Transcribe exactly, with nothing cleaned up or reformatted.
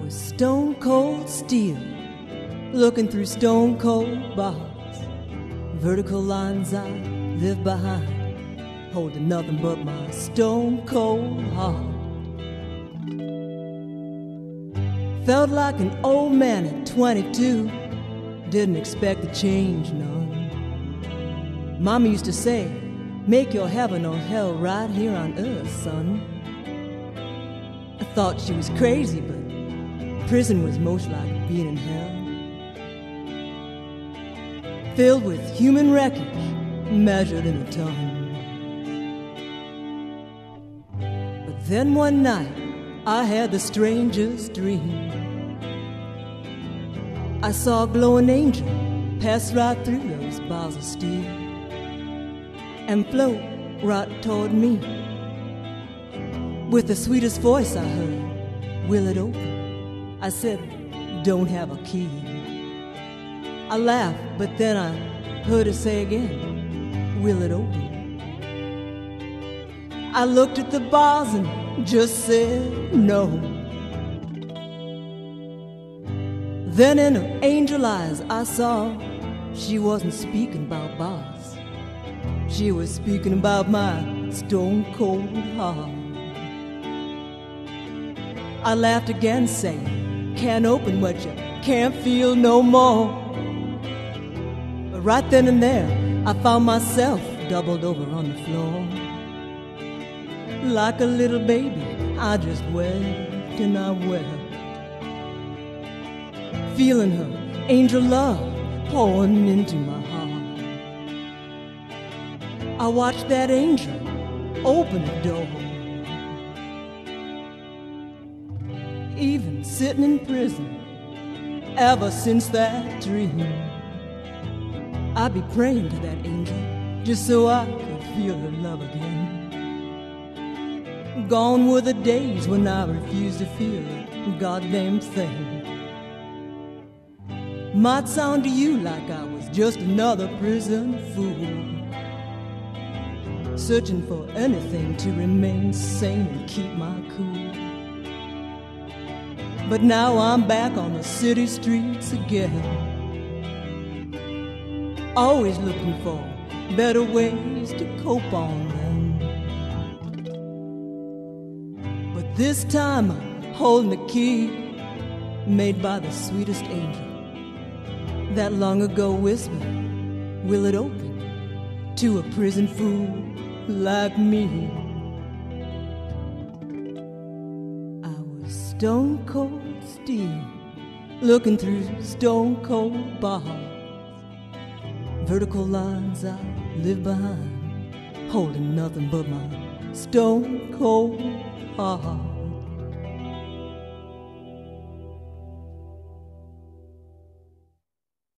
was stone cold steel, looking through stone cold bars. Vertical lines I live behind, holding nothing but my stone cold heart. Felt like an old man at twenty-two, didn't expect to change none. Mama used to say, make your heaven or hell right here on earth, son. I thought she was crazy, but prison was most like being in hell. Filled with human wreckage, measured in a ton. But then one night, I had the strangest dream. I saw a glowing angel pass right through those bars of steel and float right toward me. With the sweetest voice I heard, will it open? I said, don't have a key. I laughed, but then I heard her say again, will it open? I looked at the bars and just said no. Then in her angel eyes I saw she wasn't speaking about bars. She was speaking about my stone cold heart. I laughed again saying, can't open what you can't feel no more. But right then and there I found myself doubled over on the floor. Like a little baby, I just wept and I wept, feeling her angel love pouring into my heart. I watched that angel open a door. Even sitting in prison, ever since that dream, I'd be praying to that angel just so I could feel her love again. Gone were the days when I refused to feel a goddamn thing. Might sound to you like I was just another prison fool, searching for anything to remain sane and keep my cool. But now I'm back on the city streets again, always looking for better ways to cope on them. But this time I'm holding the key made by the sweetest angel that long ago whispered, will it open to a prison fool like me? I was stone cold steel, looking through stone cold bars. Vertical lines I live behind, holding nothing but my stone cold heart.